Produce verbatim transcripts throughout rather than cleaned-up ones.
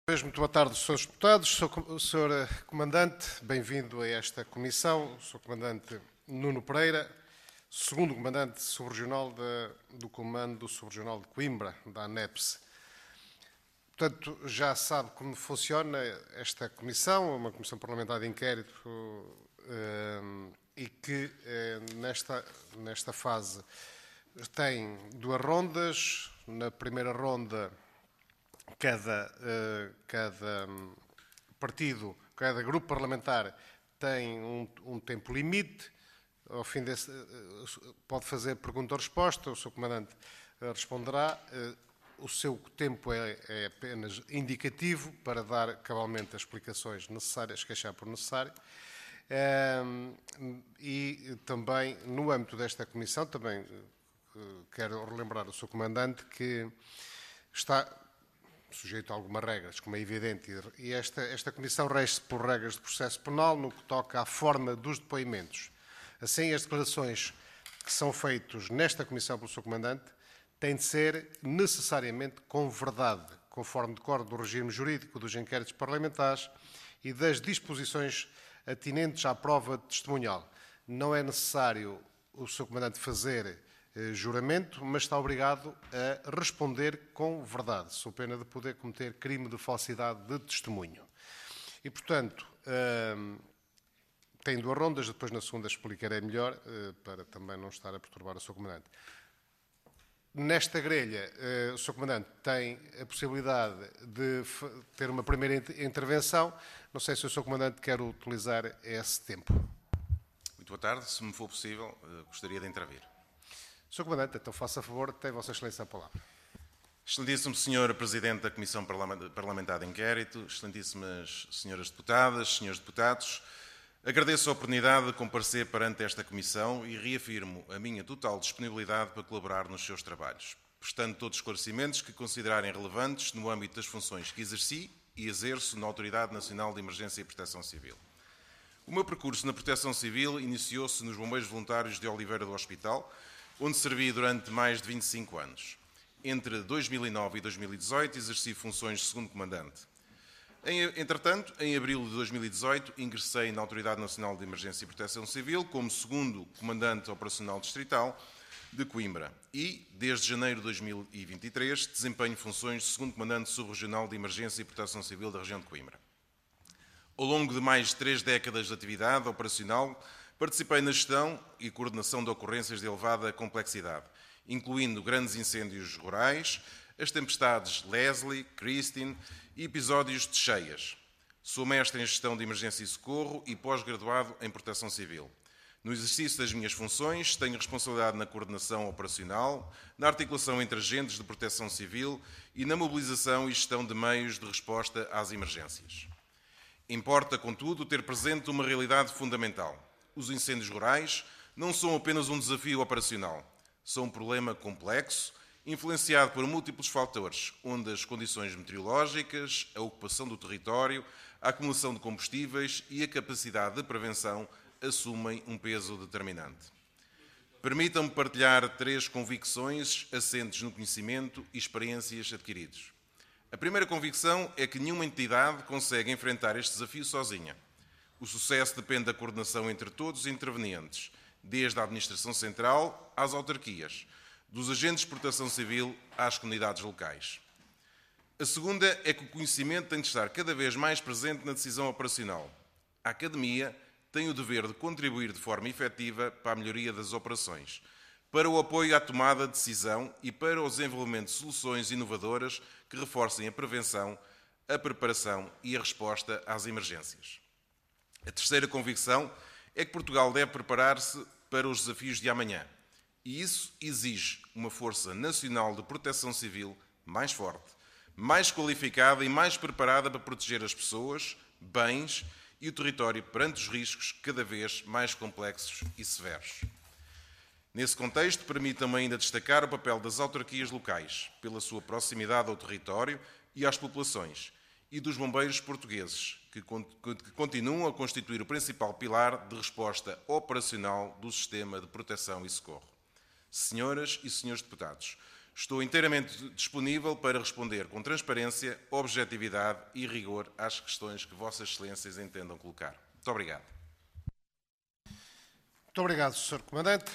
Muito boa tarde, senhores deputados. senhor Comandante, bem-vindo a esta comissão. senhor Comandante Nuno Pereira, segundo Comandante Subregional do Comando Subregional de Coimbra, da ANEPSE. Portanto, já sabe como funciona esta comissão, uma comissão parlamentar de inquérito e que nesta, nesta fase tem duas rondas. Na primeira ronda, Cada, cada partido, cada grupo parlamentar tem um, um tempo limite. Ao fim desse, pode fazer pergunta ou resposta, o seu comandante responderá. O seu tempo é, é apenas indicativo para dar cabalmente as explicações necessárias, que achar por necessário. E também, no âmbito desta comissão, também quero relembrar ao seu comandante que está sujeito a algumas regras, como é evidente, e esta, esta comissão rege-se por regras de processo penal no que toca à forma dos depoimentos. Assim, as declarações que são feitas nesta comissão pelo seu comandante têm de ser necessariamente com verdade, conforme decorre do regime jurídico dos inquéritos parlamentares e das disposições atinentes à prova testemunhal. Não é necessário o seu comandante fazer juramento, mas está obrigado a responder com verdade, sob pena de poder cometer crime de falsidade de testemunho. E, portanto, tem duas rondas, depois na segunda explicarei melhor, para também não estar a perturbar o seu comandante. Nesta grelha, o seu comandante tem a possibilidade de ter uma primeira intervenção. Não sei se o seu comandante quer utilizar esse tempo. Muito boa tarde. Se me for possível, gostaria de intervir. senhor Comandante, então faça a favor, tem Vossa Excelência a palavra. Excelentíssimo senhor Presidente da Comissão Parlamentar de Inquérito, excelentíssimas senhoras deputadas, senhores deputados, agradeço a oportunidade de comparecer perante esta Comissão e reafirmo a minha total disponibilidade para colaborar nos seus trabalhos, prestando todos os esclarecimentos que considerarem relevantes no âmbito das funções que exerci e exerço na Autoridade Nacional de Emergência e Proteção Civil. O meu percurso na Proteção Civil iniciou-se nos Bombeiros Voluntários de Oliveira do Hospital, onde servi durante mais de vinte e cinco anos. Entre dois mil e nove e dois mil e dezoito, exerci funções de segundo comandante. Entretanto, em abril de dois mil e dezoito, ingressei na Autoridade Nacional de Emergência e Proteção Civil como segundo comandante operacional distrital de Coimbra e, desde janeiro de dois mil e vinte e três, desempenho funções de segundo comandante subregional de Emergência e Proteção Civil da região de Coimbra. Ao longo de mais de três décadas de atividade operacional, participei na gestão e coordenação de ocorrências de elevada complexidade, incluindo grandes incêndios rurais, as tempestades Leslie, Christine e episódios de cheias. Sou mestre em gestão de emergência e socorro e pós-graduado em proteção civil. No exercício das minhas funções, tenho responsabilidade na coordenação operacional, na articulação entre agentes de proteção civil e na mobilização e gestão de meios de resposta às emergências. Importa, contudo, ter presente uma realidade fundamental. Os incêndios rurais não são apenas um desafio operacional. São um problema complexo, influenciado por múltiplos fatores, onde as condições meteorológicas, a ocupação do território, a acumulação de combustíveis e a capacidade de prevenção assumem um peso determinante. Permitam-me partilhar três convicções assentes no conhecimento e experiências adquiridos. A primeira convicção é que nenhuma entidade consegue enfrentar este desafio sozinha. O sucesso depende da coordenação entre todos os intervenientes, desde a Administração Central às autarquias, dos agentes de proteção civil às comunidades locais. A segunda é que o conhecimento tem de estar cada vez mais presente na decisão operacional. A Academia tem o dever de contribuir de forma efetiva para a melhoria das operações, para o apoio à tomada de decisão e para o desenvolvimento de soluções inovadoras que reforcem a prevenção, a preparação e a resposta às emergências. A terceira convicção é que Portugal deve preparar-se para os desafios de amanhã. E isso exige uma força nacional de proteção civil mais forte, mais qualificada e mais preparada para proteger as pessoas, bens e o território perante os riscos cada vez mais complexos e severos. Nesse contexto, permitam-me ainda destacar o papel das autarquias locais, pela sua proximidade ao território e às populações, e dos bombeiros portugueses, que continuam a constituir o principal pilar de resposta operacional do sistema de proteção e socorro. Senhoras e senhores deputados, Estou inteiramente disponível para responder com transparência, objetividade e rigor às questões que Vossas Excelências entendam colocar. Muito obrigado. Muito obrigado, senhor Comandante.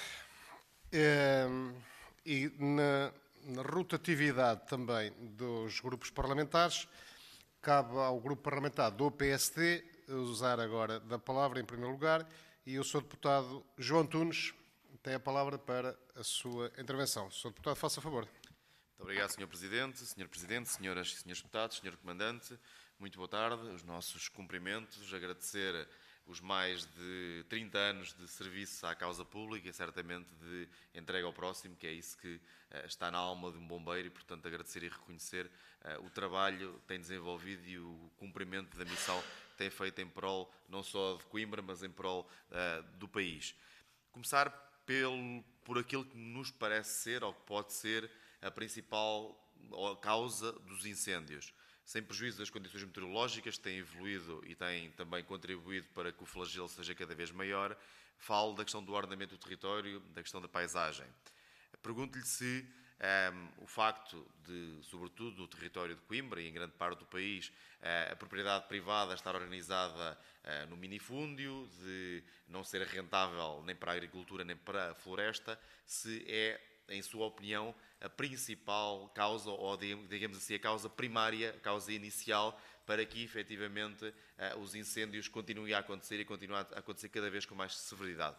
E na, na rotatividade também dos grupos parlamentares, cabe ao grupo parlamentar do P S D usar agora da palavra em primeiro lugar e o senhor deputado João Antunes tem a palavra para a sua intervenção. senhor Deputado, faça favor. Muito obrigado, senhor Presidente. senhor Presidente, senhoras e senhores deputados, senhor Comandante, muito boa tarde. Os nossos cumprimentos, agradecer os mais de trinta anos de serviço à causa pública e certamente de entrega ao próximo, que é isso que uh, está na alma de um bombeiro e, portanto, agradecer e reconhecer uh, o trabalho que tem desenvolvido e o cumprimento da missão que tem feito em prol não só de Coimbra, mas em prol uh, do país. Começar pelo, por aquilo que nos parece ser, ou que pode ser, a principal causa dos incêndios. Sem prejuízo das condições meteorológicas, que têm evoluído e têm também contribuído para que o flagelo seja cada vez maior, falo da questão do ordenamento do território, da questão da paisagem. Pergunto-lhe se um, o facto de, sobretudo no território de Coimbra e em grande parte do país, uh, a propriedade privada estar organizada uh, no minifúndio, de não ser rentável nem para a agricultura nem para a floresta, se é, em sua opinião, a principal causa, ou digamos assim, a causa primária, a causa inicial, para que, efetivamente, os incêndios continuem a acontecer e continuem a acontecer cada vez com mais severidade.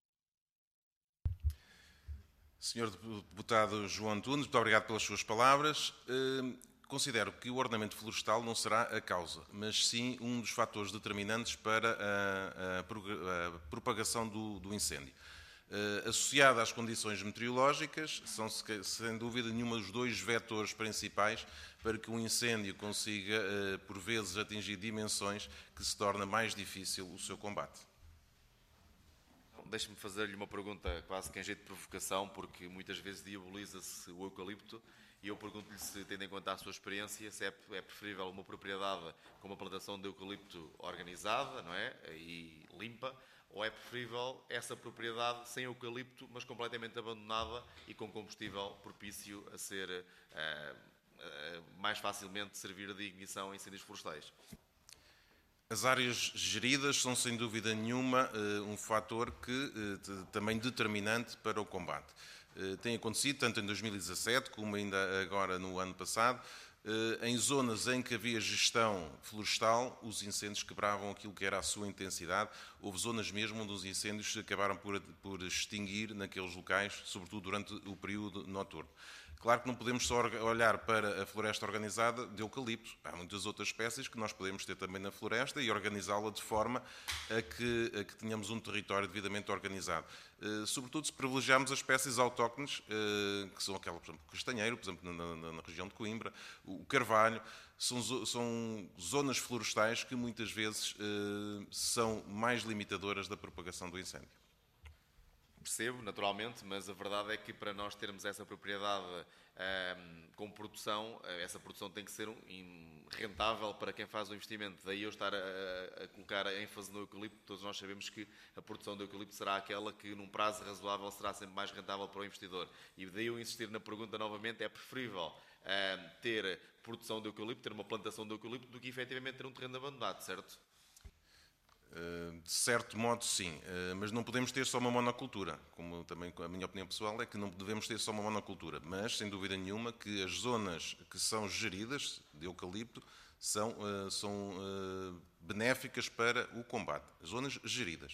senhor Deputado João Antunes, muito obrigado pelas suas palavras. Considero que o ordenamento florestal não será a causa, mas sim um dos fatores determinantes para a, a, a propagação do, do incêndio. Uh, associada às condições meteorológicas, são sem dúvida nenhuma os dois vetores principais para que um incêndio consiga, uh, por vezes, atingir dimensões que se torna mais difícil o seu combate. Deixe-me fazer-lhe uma pergunta quase que em jeito de provocação, porque muitas vezes diaboliza-se o eucalipto, e eu pergunto-lhe se, tendo em conta a sua experiência, se é, é preferível uma propriedade com uma plantação de eucalipto organizada, não é, e limpa, ou é preferível essa propriedade sem eucalipto, mas completamente abandonada e com combustível propício a ser uh, uh, mais facilmente servir de ignição em incêndios florestais? As áreas geridas são, sem dúvida nenhuma, um fator que também determinante para o combate. Tem acontecido, tanto em dois mil e dezassete como ainda agora no ano passado, em zonas em que havia gestão florestal, os incêndios quebravam aquilo que era a sua intensidade. Houve zonas mesmo onde os incêndios se acabaram por, por extinguir naqueles locais, sobretudo durante o período noturno. Claro que não podemos só olhar para a floresta organizada de eucalipto. Há muitas outras espécies que nós podemos ter também na floresta e organizá-la de forma a que, a que tenhamos um território devidamente organizado. Uh, sobretudo se privilegiarmos as espécies autóctones, uh, que são aquela, por exemplo, o castanheiro, por exemplo, na, na, na região de Coimbra, o carvalho, são, são zonas florestais que muitas vezes uh, são mais limitadoras da propagação do incêndio. Percebo, naturalmente, mas a verdade é que para nós termos essa propriedade um, com produção, essa produção tem que ser um, rentável para quem faz o investimento. Daí eu estar a, a colocar a ênfase no eucalipto. Todos nós sabemos que a produção do eucalipto será aquela que, num prazo razoável, será sempre mais rentável para o investidor. E daí eu insistir na pergunta novamente, é preferível um, ter produção de eucalipto, ter uma plantação de eucalipto, do que efetivamente ter um terreno abandonado, certo? De certo modo, sim, mas não podemos ter só uma monocultura, como também a minha opinião pessoal é que não devemos ter só uma monocultura, mas sem dúvida nenhuma que as zonas que são geridas de eucalipto são, são benéficas para o combate, zonas geridas.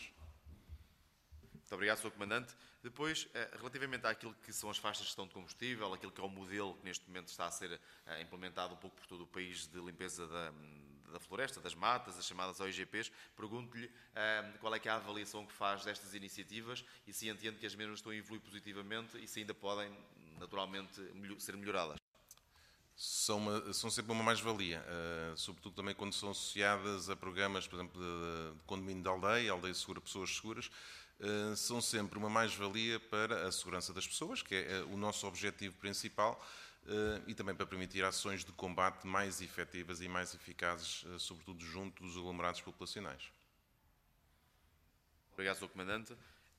Muito obrigado, senhor Comandante. Depois, relativamente àquilo que são as faixas de gestão de combustível, aquilo que é o modelo que neste momento está a ser implementado um pouco por todo o país de limpeza da, da floresta, das matas, as chamadas O I G Ps, pergunto-lhe um, qual é que é a avaliação que faz destas iniciativas e se entende que as mesmas estão a evoluir positivamente e se ainda podem, naturalmente, melhor, ser melhoradas. São, uma, são sempre uma mais-valia, uh, sobretudo também quando são associadas a programas, por exemplo, de, de condomínio de aldeia, aldeia segura, pessoas seguras, uh, são sempre uma mais-valia para a segurança das pessoas, que é uh, o nosso objetivo principal, Uh, e também para permitir ações de combate mais efetivas e mais eficazes, uh, sobretudo junto dos aglomerados populacionais. Obrigado, senhor Comandante.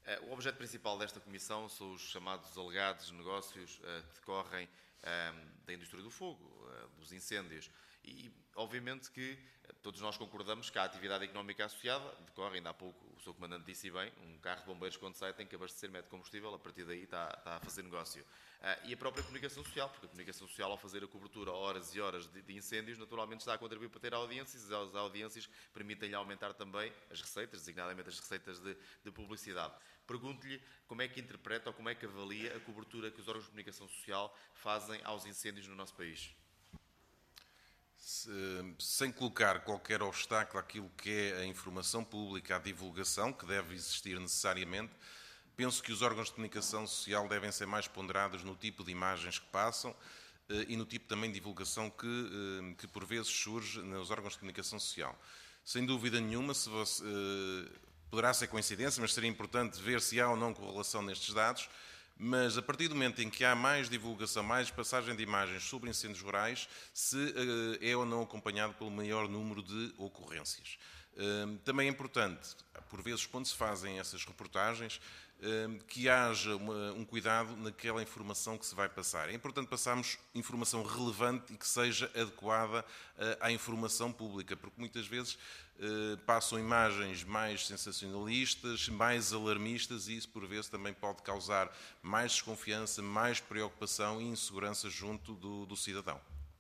O objeto principal desta comissão são os chamados alegados negócios que decorrem da indústria do fogo, dos incêndios. E, obviamente, que todos nós concordamos que a atividade económica associada decorre, ainda há pouco o seu comandante disse bem, um carro de bombeiros quando sai tem que abastecer, mete combustível, a partir daí está, está a fazer negócio. E a própria comunicação social, porque a comunicação social, ao fazer a cobertura horas e horas de, de incêndios, naturalmente está a contribuir para ter audiências, e as audiências permitem-lhe aumentar também as receitas, designadamente as receitas de, de publicidade. Pergunto-lhe como é que interpreta ou como é que avalia a cobertura que os órgãos de comunicação social fazem aos incêndios no nosso país. Se, sem colocar qualquer obstáculo àquilo que é a informação pública, à divulgação, que deve existir necessariamente, penso que os órgãos de comunicação social devem ser mais ponderados no tipo de imagens que passam e no tipo também de divulgação que, que por vezes surge nos órgãos de comunicação social. Sem dúvida nenhuma, se você, poderá ser coincidência, mas seria importante ver se há ou não correlação nestes dados. Mas a partir do momento em que há mais divulgação, mais passagem de imagens sobre incêndios rurais, se uh, é ou não acompanhado pelo maior número de ocorrências. Uh, também é importante, por vezes, quando se fazem essas reportagens, uh, que haja uma, um cuidado naquela informação que se vai passar. É importante passarmos informação relevante e que seja adequada uh, à informação pública, porque muitas vezes Uh, passam imagens mais sensacionalistas, mais alarmistas e isso por vezes também pode causar mais desconfiança, mais preocupação e insegurança junto do, do cidadão.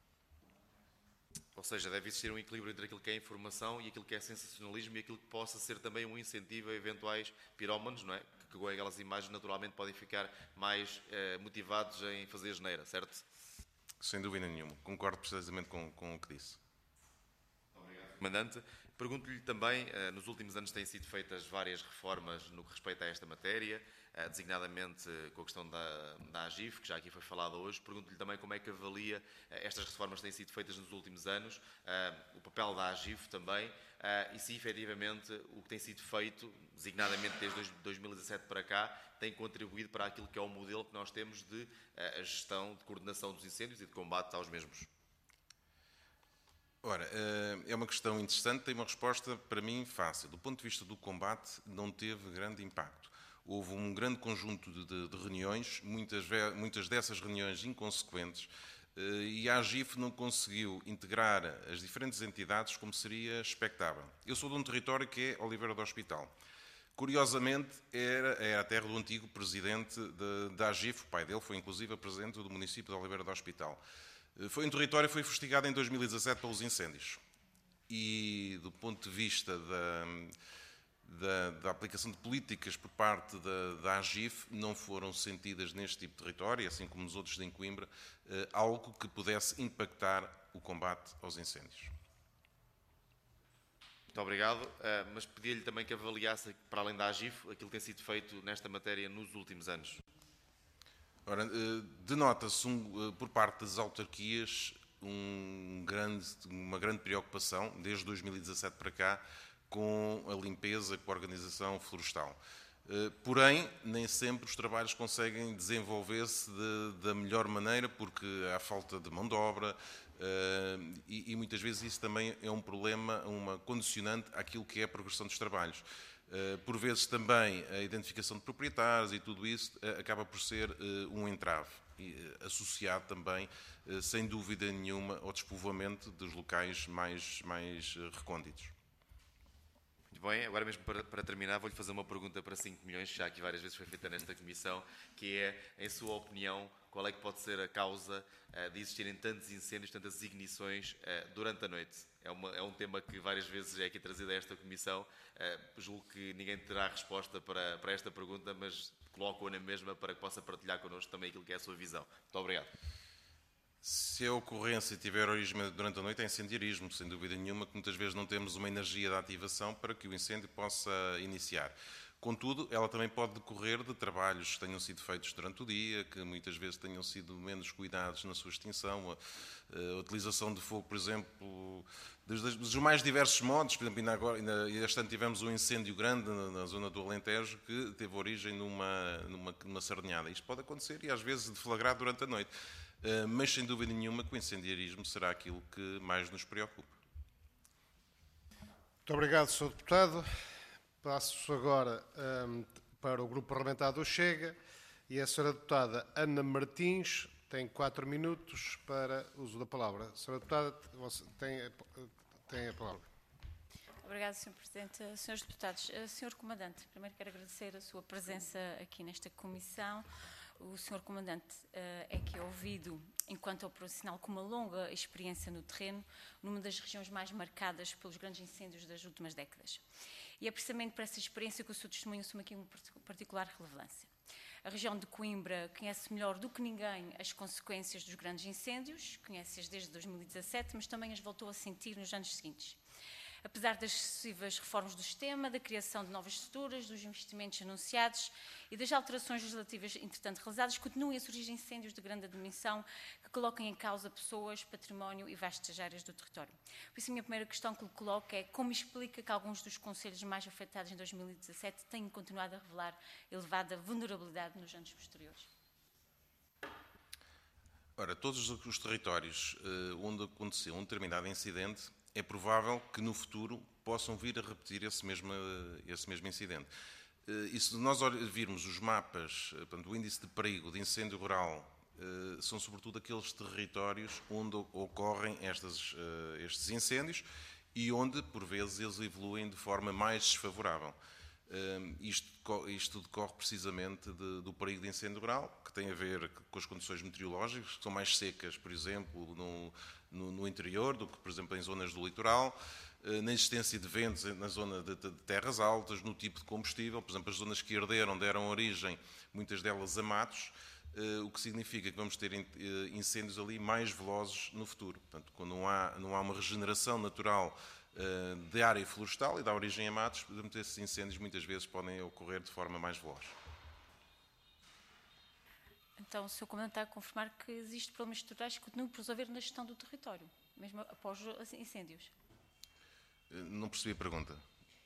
Ou seja, deve existir um equilíbrio entre aquilo que é informação e aquilo que é sensacionalismo e aquilo que possa ser também um incentivo a eventuais pirómanos, não é? Que com aquelas imagens naturalmente podem ficar mais eh, motivados em fazer asneira, certo? Sem dúvida nenhuma. Concordo precisamente com, com o que disse. Obrigado, Comandante. Pergunto-lhe também, nos últimos anos têm sido feitas várias reformas no que respeita a esta matéria, designadamente com a questão da, da AGIF, que já aqui foi falada hoje. Pergunto-lhe também como é que avalia estas reformas que têm sido feitas nos últimos anos, o papel da AGIF também, e se efetivamente o que tem sido feito, designadamente desde dois mil e dezassete para cá, tem contribuído para aquilo que é o modelo que nós temos de a gestão, de coordenação dos incêndios e de combate aos mesmos. Ora, é uma questão interessante, tem uma resposta para mim fácil. Do ponto de vista do combate, não teve grande impacto. Houve um grande conjunto de, de, de reuniões, muitas, muitas dessas reuniões inconsequentes, e a AGIF não conseguiu integrar as diferentes entidades como seria expectável. Eu sou de um território que é Oliveira do Hospital. Curiosamente, era, era a terra do antigo presidente da AGIF, o pai dele foi inclusive presidente do município de Oliveira do Hospital. Foi um território que foi fustigado em dois mil e dezassete pelos incêndios. E, do ponto de vista da, da, da aplicação de políticas por parte da, da AGIF, não foram sentidas neste tipo de território, assim como nos outros de Coimbra, algo que pudesse impactar o combate aos incêndios. Muito obrigado, mas pedia-lhe também que avaliasse, para além da AGIF, aquilo que tem sido feito nesta matéria nos últimos anos. Ora, denota-se um, por parte das autarquias um grande, uma grande preocupação, desde dois mil e dezassete para cá, com a limpeza, com a organização florestal. Porém, nem sempre os trabalhos conseguem desenvolver-se de, da melhor maneira, porque há falta de mão de obra e, e muitas vezes isso também é um problema, uma condicionante àquilo que é a progressão dos trabalhos. Por vezes também a identificação de proprietários e tudo isso acaba por ser um entrave, associado também, sem dúvida nenhuma, ao despovoamento dos locais mais, mais recônditos. Muito bem, agora mesmo para, para terminar vou-lhe fazer uma pergunta para cinco milhões, que já aqui várias vezes foi feita nesta comissão, que é, em sua opinião, qual é que pode ser a causa uh, de existirem tantos incêndios, tantas ignições uh, durante a noite? É, uma, é um tema que várias vezes é aqui trazido a esta comissão. Uh, julgo que ninguém terá resposta para, para esta pergunta, mas coloco-a na mesma para que possa partilhar connosco também aquilo que é a sua visão. Muito obrigado. Se a ocorrência tiver origem durante a noite, é incendiarismo, sem dúvida nenhuma, que muitas vezes não temos uma energia de ativação para que o incêndio possa iniciar. Contudo, ela também pode decorrer de trabalhos que tenham sido feitos durante o dia, que muitas vezes tenham sido menos cuidados na sua extinção, a, a utilização de fogo, por exemplo, dos, dos mais diversos modos. Por exemplo, ainda agora, ainda, este ano tivemos um incêndio grande na, na zona do Alentejo que teve origem numa, numa, numa sardinhada. Isto pode acontecer e às vezes deflagrar durante a noite. Uh, mas sem dúvida nenhuma que o incendiarismo será aquilo que mais nos preocupa. Muito obrigado, senhor Deputado. Passo agora a para o Grupo Parlamentar do Chega e a senhora deputada Ana Martins tem quatro minutos para uso da palavra. Senhora deputada, você tem, tem a palavra. Obrigada, senhor Presidente. Senhores deputados, senhor Comandante, primeiro quero agradecer a sua presença aqui nesta comissão. O senhor Comandante uh, é que é ouvido, enquanto profissional com uma longa experiência no terreno, numa das regiões mais marcadas pelos grandes incêndios das últimas décadas. E é precisamente para essa experiência que o seu testemunho assume aqui uma particular relevância. A região de Coimbra conhece melhor do que ninguém as consequências dos grandes incêndios, conhece-as desde dois mil e dezassete, mas também as voltou a sentir nos anos seguintes. Apesar das sucessivas reformas do sistema, da criação de novas estruturas, dos investimentos anunciados e das alterações legislativas, entretanto, realizadas, continuam a surgir incêndios de grande dimensão que colocam em causa pessoas, património e vastas áreas do território. Por isso, a minha primeira questão que lhe coloco é como explica que alguns dos concelhos mais afetados em dois mil e dezassete tenham continuado a revelar elevada vulnerabilidade nos anos posteriores? Ora, todos os territórios uh, onde aconteceu um determinado incidente, é provável que no futuro possam vir a repetir esse mesmo, esse mesmo incidente. E se nós virmos os mapas, portanto, o índice de perigo de incêndio rural, são sobretudo aqueles territórios onde ocorrem estas, estes incêndios e onde, por vezes, eles evoluem de forma mais desfavorável. Isto, isto decorre precisamente de, do perigo de incêndio rural, que tem a ver com as condições meteorológicas, que são mais secas, por exemplo, no, no, no interior do que, por exemplo, em zonas do litoral, na existência de ventos na zona de, de terras altas, no tipo de combustível. Por exemplo, as zonas que arderam deram origem, muitas delas, a matos, o que significa que vamos ter incêndios ali mais velozes no futuro. Portanto, quando não há, não há uma regeneração natural de área florestal e dá origem a matos, esses incêndios muitas vezes podem ocorrer de forma mais veloz. Então, o senhor Comandante está a confirmar que existem problemas estruturais que continuam por resolver na gestão do território, mesmo após os incêndios? Não percebi a pergunta.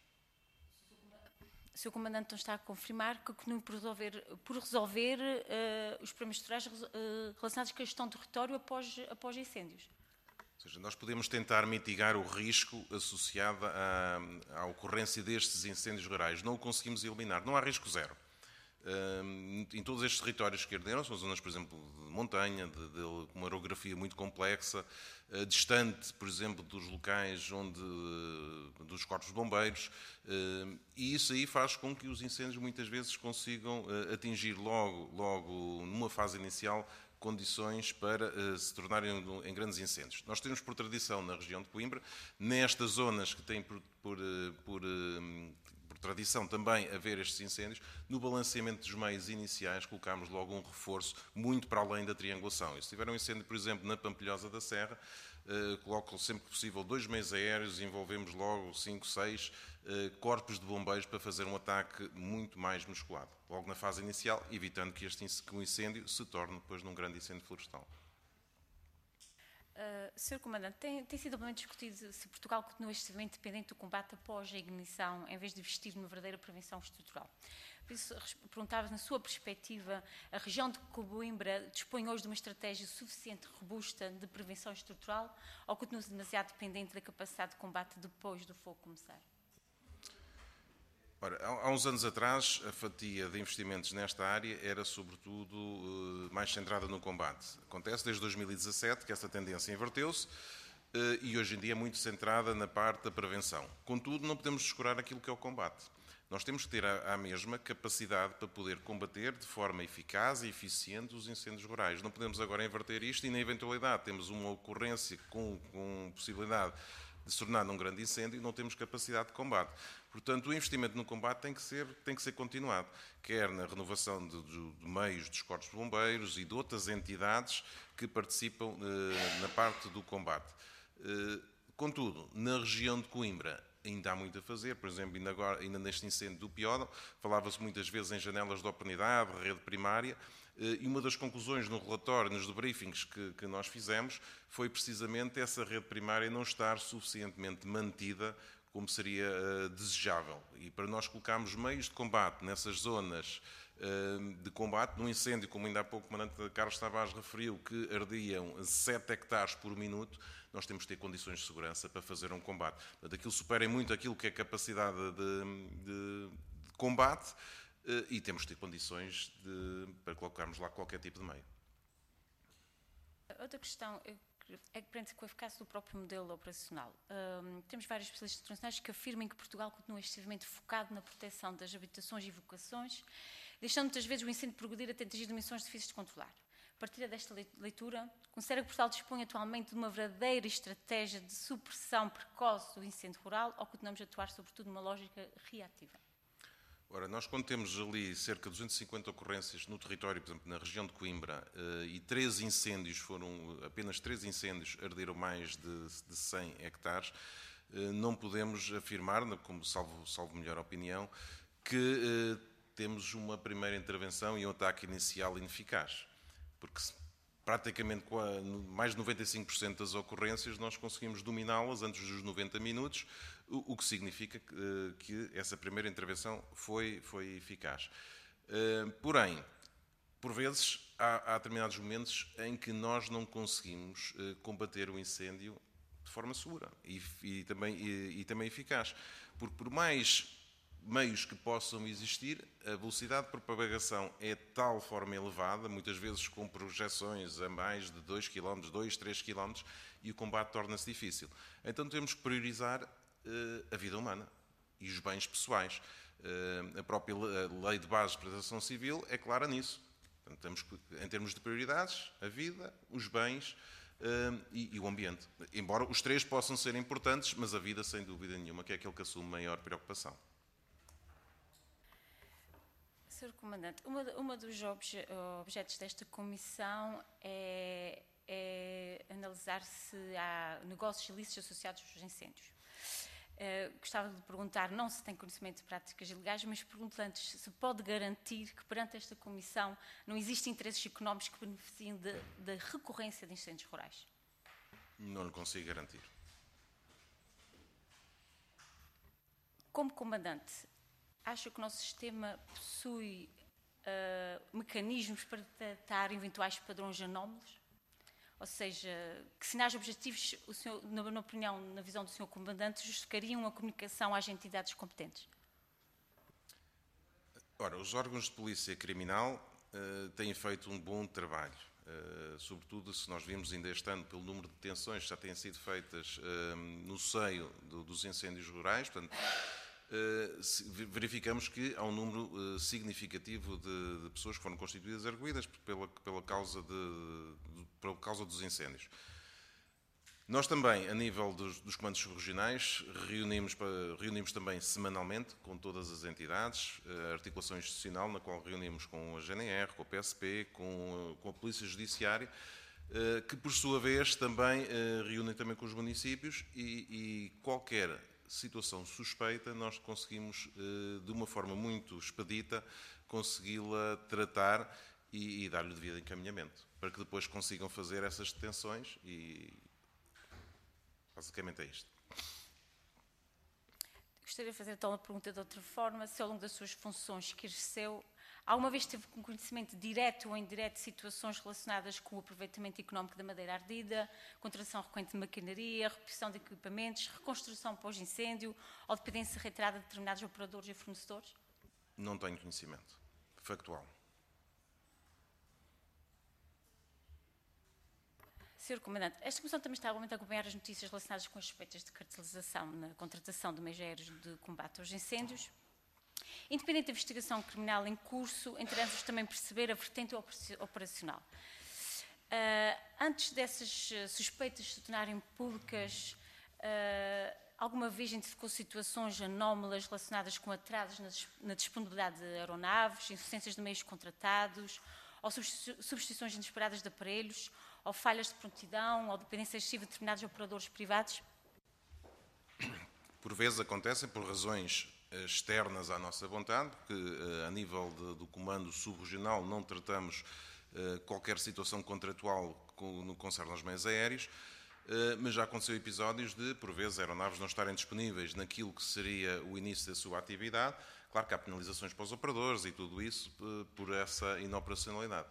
O senhor Comandante então está a confirmar que continuam por resolver, por resolver uh, os problemas estruturais uh, relacionados com a gestão do território após, após incêndios? Ou seja, nós podemos tentar mitigar o risco associado à, à ocorrência destes incêndios rurais. Não o conseguimos eliminar. Não há risco zero. Em todos estes territórios que arderam, são zonas, por exemplo, de montanha, de, de uma orografia muito complexa, distante, por exemplo, dos locais onde, dos corpos de bombeiros, e isso aí faz com que os incêndios muitas vezes consigam atingir logo, logo numa fase inicial, condições para uh, se tornarem em grandes incêndios. Nós temos por tradição na região de Coimbra, nestas zonas que têm por, por, por, uh, por tradição também haver estes incêndios, no balanceamento dos meios iniciais colocámos logo um reforço muito para além da triangulação. E se tiver um incêndio, por exemplo, na Pampilhosa da Serra, uh, coloco sempre que possível dois meios aéreos e envolvemos logo cinco, seis uh, corpos de bombeiros para fazer um ataque muito mais musculado, logo na fase inicial, evitando que este que o incêndio se torne depois num grande incêndio florestal. Uh, senhor Comandante, tem, tem sido amplamente discutido se Portugal continua extremamente dependente do combate após a ignição, em vez de investir numa verdadeira prevenção estrutural. Por isso, perguntava, na sua perspectiva, a região de Coimbra dispõe hoje de uma estratégia suficiente, robusta, de prevenção estrutural, ou continua-se demasiado dependente da capacidade de combate depois do fogo começar? Ora, há uns anos atrás, a fatia de investimentos nesta área era, sobretudo, mais centrada no combate. Acontece desde dois mil e dezassete que essa tendência inverteu-se e hoje em dia é muito centrada na parte da prevenção. Contudo, não podemos descurar aquilo que é o combate. Nós temos que ter a mesma capacidade para poder combater de forma eficaz e eficiente os incêndios rurais. Não podemos agora inverter isto e, na eventualidade, temos uma ocorrência com, com possibilidade de se tornar num grande incêndio e não temos capacidade de combate. Portanto, o investimento no combate tem que ser, tem que ser continuado, quer na renovação de, de, de meios dos corpos de bombeiros e de outras entidades que participam eh, na parte do combate. Eh, contudo, na região de Coimbra ainda há muito a fazer. Por exemplo, ainda, agora, ainda neste incêndio do Piódão, falava-se muitas vezes em janelas de oportunidade, rede primária, e uma das conclusões no relatório, nos debriefings que, que nós fizemos, foi precisamente essa rede primária não estar suficientemente mantida como seria uh, desejável. E para nós colocarmos meios de combate nessas zonas uh, de combate, num incêndio, como ainda há pouco o comandante Carlos Tavares referiu, que ardiam sete hectares por minuto, nós temos que ter condições de segurança para fazer um combate. Portanto, aquilo supera muito aquilo que é a capacidade de, de, de combate, e temos de ter condições de, para colocarmos lá qualquer tipo de meio. Outra questão é que, perante com a eficácia do próprio modelo operacional, um, temos vários especialistas internacionais que afirmam que Portugal continua excessivamente focado na proteção das habitações e vocações, deixando muitas vezes o incêndio progredir até atingir dimensões difíceis de controlar. A partir desta leitura, considera que Portugal dispõe atualmente de uma verdadeira estratégia de supressão precoce do incêndio rural ou continuamos a atuar sobretudo numa lógica reativa? Ora, nós quando temos ali cerca de duzentas e cinquenta ocorrências no território, por exemplo, na região de Coimbra, e três incêndios foram, apenas três incêndios arderam mais de, de cem hectares, não podemos afirmar, como salvo, salvo melhor opinião, que temos uma primeira intervenção e um ataque inicial ineficaz. Porque praticamente mais de noventa e cinco por cento das ocorrências nós conseguimos dominá-las antes dos noventa minutos, o que significa que essa primeira intervenção foi, foi eficaz. Porém, por vezes, há, há determinados momentos em que nós não conseguimos combater o incêndio de forma segura e, e, também, e, e também eficaz. Porque por mais meios que possam existir, a velocidade de propagação é de tal forma elevada, muitas vezes com projeções a mais de dois quilómetros, dois, três quilómetros, e o combate torna-se difícil. Então temos que priorizar uh, a vida humana e os bens pessoais. Uh, a própria Lei de Bases de Proteção Civil é clara nisso. Portanto, temos que, em termos de prioridades, a vida, os bens uh, e, e o ambiente. Embora os três possam ser importantes, mas a vida, sem dúvida nenhuma, que é aquele que assume maior preocupação. senhor Comandante, uma, uma dos obje, objetos desta comissão é, é analisar se há negócios ilícitos associados aos incêndios. Uh, gostava de perguntar, não se tem conhecimento de práticas ilegais, mas pergunto antes, se pode garantir que perante esta comissão não existem interesses económicos que beneficiem da recorrência de incêndios rurais? Não lhe consigo garantir. Como Comandante, acha que o nosso sistema possui uh, mecanismos para detectar eventuais padrões anómalos? Ou seja, que sinais objetivos, o senhor, na, na opinião, na visão do senhor Comandante, justificariam a comunicação às entidades competentes? Ora, os órgãos de polícia criminal uh, têm feito um bom trabalho. Uh, sobretudo se nós vimos ainda este ano pelo número de detenções que já têm sido feitas uh, no seio do, dos incêndios rurais. Portanto, Uh, verificamos que há um número uh, significativo de, de pessoas que foram constituídas arguidas pela, pela, causa de, de, pela causa dos incêndios. Nós também, a nível dos, dos comandos subregionais, reunimos, reunimos também semanalmente com todas as entidades, a articulação institucional, na qual reunimos com a G N R, com a P S P, com, com a Polícia Judiciária, uh, que por sua vez também uh, reúnem também com os municípios e, e qualquer situação suspeita, nós conseguimos, de uma forma muito expedita, consegui-la tratar e, e dar-lhe o devido encaminhamento, para que depois consigam fazer essas detenções e basicamente é isto. Gostaria de fazer então a pergunta de outra forma, se ao longo das suas funções que exerceu, alguma vez teve conhecimento direto ou indireto de situações relacionadas com o aproveitamento económico da madeira ardida, contratação recorrente de maquinaria, reposição de equipamentos, reconstrução pós-incêndio ou dependência reiterada de determinados operadores e fornecedores? Não tenho conhecimento factual. senhor Comandante, esta Comissão também está igualmente a acompanhar as notícias relacionadas com as suspeitas de cartelização na contratação de meios aéreos de combate aos incêndios. Independente da investigação criminal em curso, interessa-nos também perceber a vertente operacional. Uh, antes dessas suspeitas se tornarem públicas, uh, alguma vez identificou situações anómalas relacionadas com atrasos na, na disponibilidade de aeronaves, insuficiências de meios contratados, ou substituições inesperadas de aparelhos, ou falhas de prontidão, ou dependência excessiva de determinados operadores privados? Por vezes acontecem por razões externas à nossa vontade, porque a nível de, do comando subregional não tratamos uh, qualquer situação contratual com, no que concerne aos meios aéreos, uh, mas já aconteceu episódios de, por vezes, aeronaves não estarem disponíveis naquilo que seria o início da sua atividade. Claro que há penalizações para os operadores e tudo isso uh, por essa inoperacionalidade.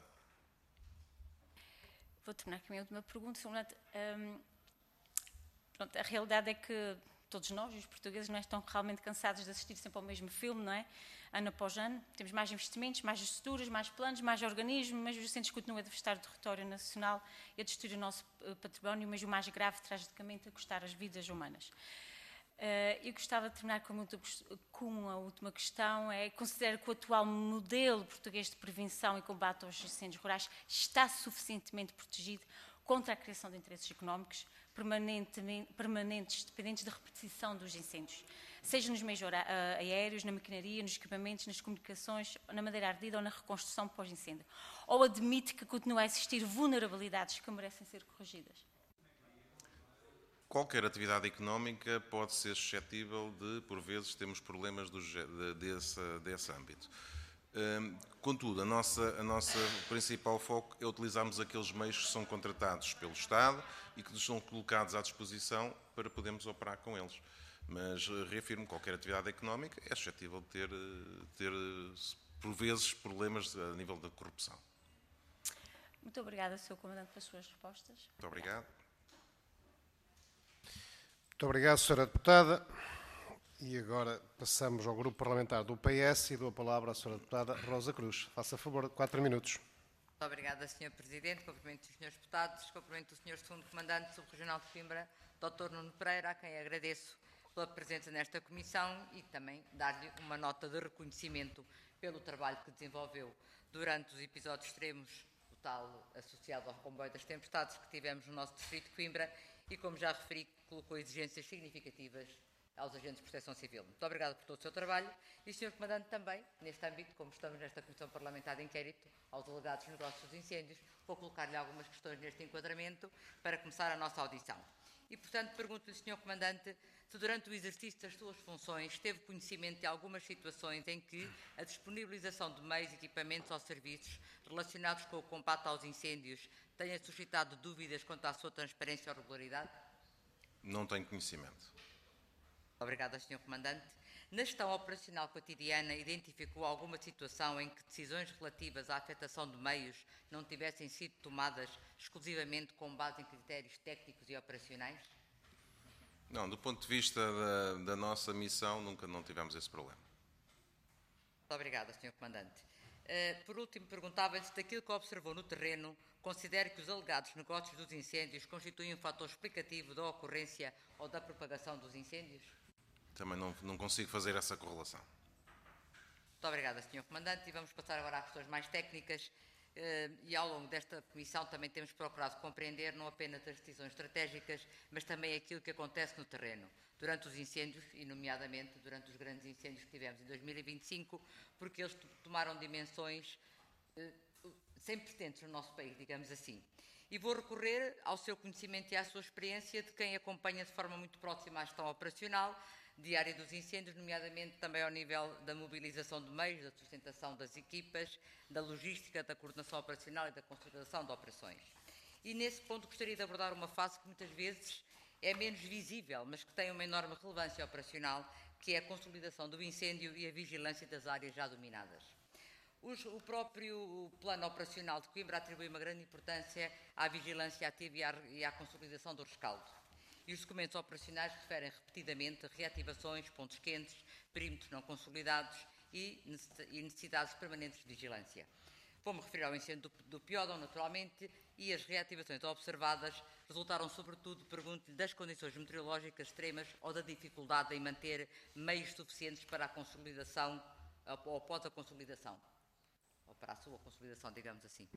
Vou terminar com a minha última pergunta. Um, pronto, a realidade é que todos nós, os portugueses, não é? Estão realmente cansados de assistir sempre ao mesmo filme, não é? Ano após ano. Temos mais investimentos, mais estruturas, mais planos, mais organismos, mas os incêndios continuam a devastar o território nacional e a destruir o nosso património, mas o mais grave, tragicamente, a custar as vidas humanas. Uh, eu gostava de terminar com, muito, com a última questão. É, considero que o atual modelo português de prevenção e combate aos incêndios rurais está suficientemente protegido contra a criação de interesses económicos permanentes, dependentes da repetição dos incêndios, seja nos meios aéreos, na maquinaria, nos equipamentos, nas comunicações, na madeira ardida ou na reconstrução pós-incêndio? Ou admite que continua a existir vulnerabilidades que merecem ser corrigidas? Qualquer atividade económica pode ser suscetível de, por vezes, termos problemas do, de, desse, desse âmbito. Hum, contudo, a nossa, a nossa principal foco é utilizarmos aqueles meios que são contratados pelo Estado e que nos são colocados à disposição para podermos operar com eles. Mas, reafirmo, qualquer atividade económica é suscetível de ter, ter, por vezes, problemas a nível da corrupção. Muito obrigada, senhor Comandante, pelas suas respostas. Muito obrigado. Muito obrigado, senhora Deputada. E agora passamos ao Grupo Parlamentar do P S e dou a palavra à senhora Deputada Rosa Cruz. Faça favor, quatro minutos. Muito obrigada, senhor Presidente. Cumprimento os senhores deputados, cumprimento o senhor segundo Comandante Subregional de Coimbra, doutor Nuno Pereira, a quem agradeço pela presença nesta comissão e também dar-lhe uma nota de reconhecimento pelo trabalho que desenvolveu durante os episódios extremos, o tal associado ao comboio das tempestades que tivemos no nosso distrito de Coimbra e, como já referi, colocou exigências significativas aos agentes de proteção civil. Muito obrigado por todo o seu trabalho e, senhor Comandante, também, neste âmbito, como estamos nesta Comissão Parlamentar de Inquérito, aos delegados de negócios dos incêndios, vou colocar-lhe algumas questões neste enquadramento para começar a nossa audição. E, portanto, pergunto-lhe, senhor Comandante, se durante o exercício das suas funções teve conhecimento de algumas situações em que a disponibilização de meios, equipamentos ou serviços relacionados com o combate aos incêndios tenha suscitado dúvidas quanto à sua transparência ou regularidade? Não tenho conhecimento. Obrigada, senhor Comandante. Na gestão operacional cotidiana, identificou alguma situação em que decisões relativas à afetação de meios não tivessem sido tomadas exclusivamente com base em critérios técnicos e operacionais? Não, do ponto de vista da, da nossa missão, nunca não tivemos esse problema. Muito obrigada, senhor Comandante. Uh, por último, perguntava-lhe se daquilo que observou no terreno, considera que os alegados negócios dos incêndios constituem um fator explicativo da ocorrência ou da propagação dos incêndios? Também não, não consigo fazer essa correlação. Muito obrigada, senhor Comandante. E vamos passar agora às questões mais técnicas. Uh, e ao longo desta comissão também temos procurado compreender não apenas as decisões estratégicas, mas também aquilo que acontece no terreno, durante os incêndios, e nomeadamente durante os grandes incêndios que tivemos em dois mil e vinte e cinco, porque eles tomaram dimensões uh, sem precedentes no nosso país, digamos assim. E vou recorrer ao seu conhecimento e à sua experiência de quem acompanha de forma muito próxima a gestão operacional diária dos incêndios, nomeadamente também ao nível da mobilização de meios, da sustentação das equipas, da logística, da coordenação operacional e da consolidação de operações. E nesse ponto gostaria de abordar uma fase que muitas vezes é menos visível, mas que tem uma enorme relevância operacional, que é a consolidação do incêndio e a vigilância das áreas já dominadas. Os, o próprio plano operacional de Coimbra atribui uma grande importância à vigilância ativa e à, e à consolidação do rescaldo. E os documentos operacionais referem repetidamente reativações, pontos quentes, perímetros não consolidados e necessidades permanentes de vigilância. Vou-me referir ao incêndio do, do Piódão, naturalmente, e as reativações observadas resultaram, sobretudo, pergunto-lhe, das condições meteorológicas extremas ou da dificuldade em manter meios suficientes para a consolidação ou após a consolidação, ou para a sua consolidação, digamos assim.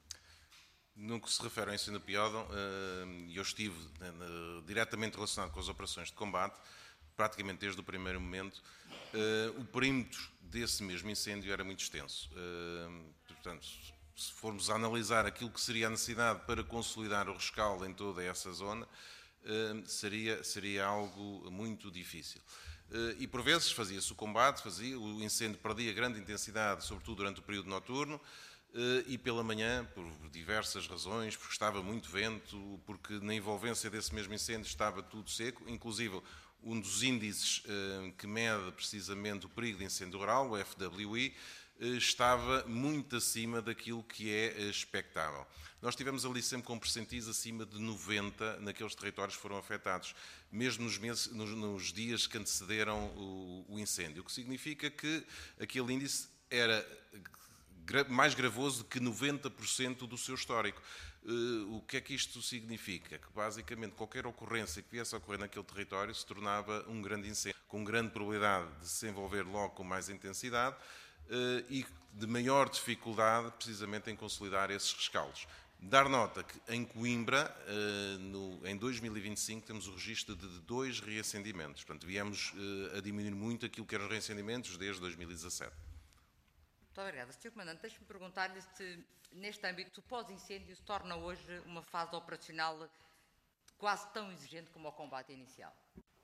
No que se refere ao incêndio do Piódão, eu estive diretamente relacionado com as operações de combate, praticamente desde o primeiro momento. O perímetro desse mesmo incêndio era muito extenso. Portanto, se formos a analisar aquilo que seria a necessidade para consolidar o rescaldo em toda essa zona, seria, seria algo muito difícil. E por vezes fazia-se o combate, fazia, o incêndio perdia grande intensidade, sobretudo durante o período noturno, e pela manhã, por diversas razões, porque estava muito vento, porque na envolvência desse mesmo incêndio estava tudo seco, inclusive um dos índices que mede precisamente o perigo de incêndio rural, o F W I, estava muito acima daquilo que é expectável. Nós tivemos ali sempre com percentis acima de noventa naqueles territórios que foram afetados, mesmo nos, meses, nos, nos dias que antecederam o, o incêndio, o que significa que aquele índice era mais gravoso que noventa por cento do seu histórico. Uh, o que é que isto significa? Que basicamente qualquer ocorrência que viesse a ocorrer naquele território se tornava um grande incêndio, com grande probabilidade de se envolver logo com mais intensidade uh, e de maior dificuldade precisamente em consolidar esses rescaldos. Dar nota que em Coimbra, uh, no, em dois mil e vinte e cinco, temos o registro de dois reacendimentos. Portanto, viemos uh, a diminuir muito aquilo que eram os reacendimentos desde dois mil e dezassete. Muito obrigada. senhor Comandante, deixe-me perguntar-lhe se, neste âmbito, o pós-incêndio se torna hoje uma fase operacional quase tão exigente como o combate inicial.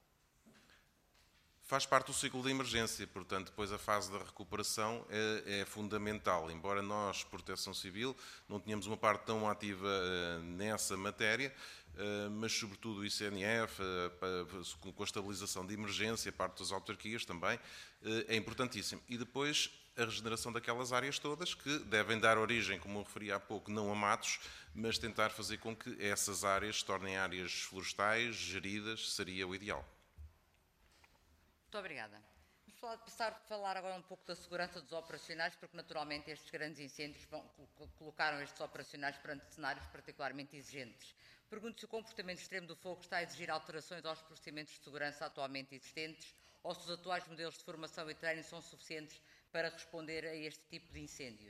Faz parte do ciclo de emergência, portanto, depois a fase da recuperação é, é fundamental. Embora nós, Proteção Civil, não tenhamos uma parte tão ativa uh, nessa matéria, uh, mas sobretudo o I C N F, uh, com a estabilização de emergência, a parte das autarquias também, uh, é importantíssimo. E depois a regeneração daquelas áreas todas que devem dar origem, como eu referi há pouco, não a matos, mas tentar fazer com que essas áreas se tornem áreas florestais, geridas, seria o ideal. Muito obrigada. Vamos passar a falar agora um pouco da segurança dos operacionais, porque naturalmente estes grandes incêndios vão, colocaram estes operacionais perante cenários particularmente exigentes. Pergunto se o comportamento extremo do fogo está a exigir alterações aos procedimentos de segurança atualmente existentes ou se os atuais modelos de formação e treino são suficientes para responder a este tipo de incêndios.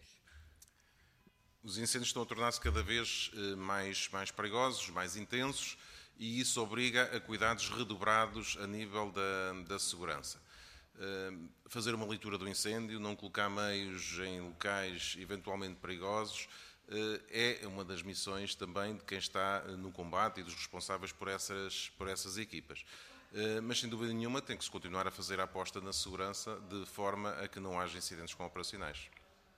Os incêndios estão a tornar-se cada vez mais, mais perigosos, mais intensos, e isso obriga a cuidados redobrados a nível da, da segurança. Uh, fazer uma leitura do incêndio, não colocar meios em locais eventualmente perigosos, uh, é uma das missões também de quem está no combate e dos responsáveis por essas, por essas equipas. Uh, mas, sem dúvida nenhuma, tem que se continuar a fazer a aposta na segurança de forma a que não haja incidentes com operacionais.